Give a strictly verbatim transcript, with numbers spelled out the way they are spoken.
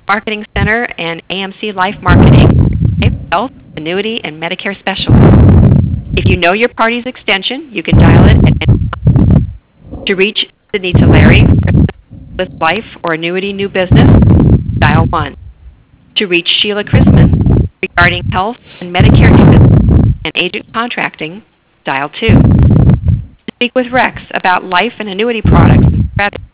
Marketing Center and A M C Life Marketing, Health, Annuity, and Medicare Specialist. If you know your party's extension, you can dial it at any time. To reach Sydney Tulare with life or annuity new business, dial one. To reach Sheila Chrisman regarding health and Medicare new business and agent contracting, dial two. To speak with Rex about life and annuity products and strategies,